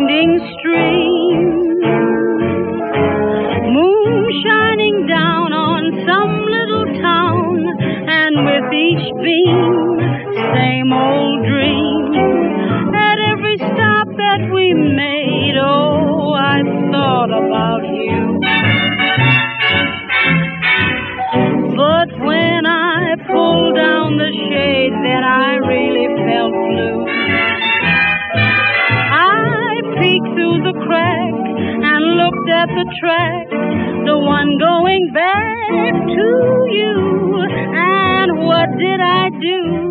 winding stream, moon shining down on some little town, and with each beam, same old dream. At every stop that we made, oh, I thought about you. But when I pulled down the shade, then I really felt blue. I peeked through the crack and looked at the track, the one going back to you. And what did I do?